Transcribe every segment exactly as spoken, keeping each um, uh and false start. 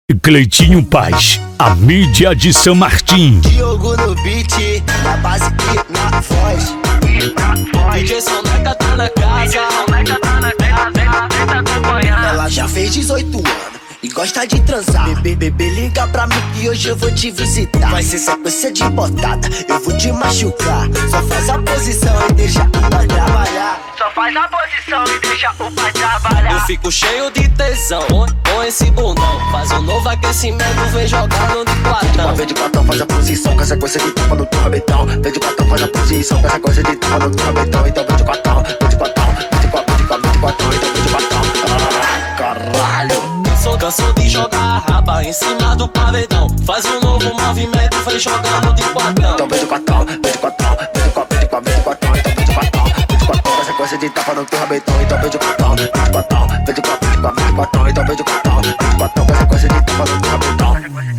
Cleitinho Paz, a mídia de São Martim. Diogo no beat, na base e na voz. D J Soneca tá na casa. Ela já fez dezoito anos e gosta de transar. Bebê, bebê, liga pra mim que hoje eu vou te visitar. Vai ser sequência de botada, eu vou te machucar. Só faz a posição e deixa o pai trabalhar. Só faz a posição e deixa o pai trabalhar. Eu fico cheio de tesão com esse bundão. Faz um novo aquecimento, vem jogando de quatão. Vem de quatão, faz a posição com a sequência de tapa no teu rabetão. Vem de quatão, faz a posição com a sequência de tapa no teu rabetão. Então vem de quatão, vem de quatão, vem de quatão, vem de quatão, vem de quatão, então vem de quatão. Ah, caralho. Sou cansou de jogar a raba em cima do paredão. Faz um novo movimento, vem jogando de quatão. Então vem de quatão, vem de quatão, vem de quatão, vem de quatão, vem de quatão, então vem de quatão, vem de quatão, com a sequência de tapa no teu rabetão. Então vem de quatão, vem de quatão, vem de quatão, vem de quatão, vem de quatão, então vem de quatão, vem de quatão, com a sequência de tapa no teu rabetão.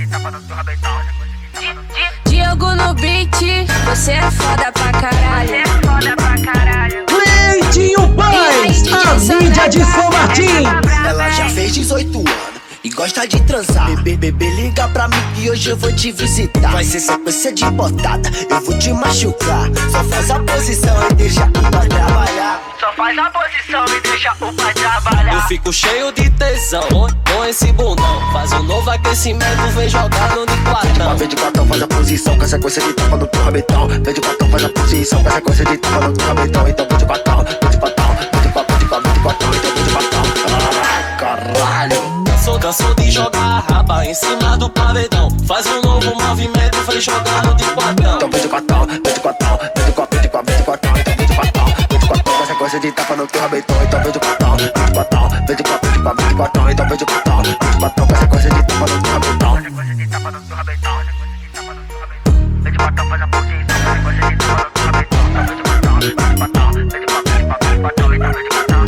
Diogo no beat, você é foda pra caralho. Você é foda pra caralho. Cleitinho Paz, a mídia de São Martim. Ela já fez dezoito anos e gosta de transar. Bebê, bebê, liga pra mim que hoje eu vou te visitar. Vai ser sequência de botada, eu vou te machucar. Só faz a posição e deixa o pai trabalhar. Só faz a posição e deixa o pai trabalhar. Eu fico cheio de tesão com esse bundão. Faz um novo aquecimento, vem jogando de quatão. Vem de quatão, faz a posição com a sequência de tapa no teu rabetão. Vem de quatão, faz a posição com a sequência de tapa no teu rabetão. Então vem de quatão, vem de quatão, vem de quatão, vem de quatão, vem de quatão, então vem de quatão. Ah, caralho. Sou cansou de jogar a raba em cima do paredão. Faz um novo movimento, vem jogando de quatão. Então vem de quatão, vem de quatão, vem de quatão, vem de quatão, vem de quatão, então vem de quatão, vem de quatão, com a sequência de tapa no teu rabetão. Então vem de quatão, vem de quatão, vem de quatão, vem de quatão, vem de quatão, então vem de quatão, vem de quatão, com a sequência de tapa no teu rabetão. Sequência de tapa no teu rabetão, sequência de tapa no teu rabetão. Vem de quatão, faz a posição, sequência de tapa no teu rabetão. Então vem de quatão, vem de quatão, vem de quatão, vem de quatão, vem de quatão, então vem de quatão.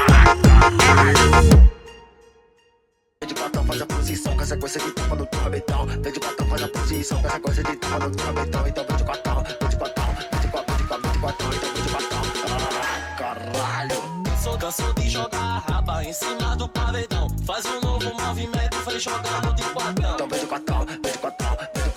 Vem de quatão, faz a posição com a sequência de tapa no teu rabetão. Vem de quatão, faz a posição com a sequência de tapa no teu rabetão. Então vem de quatão, vem de quatão, vem de quatão, vem de quatão, vem de quatão, então vem de quatão. Ah, caralho. Sou cansou de jogar a raba em cima do paredão. Faz um novo movimento, vem jogando de quatão. Então vem de quatão, vem de quatão, vem de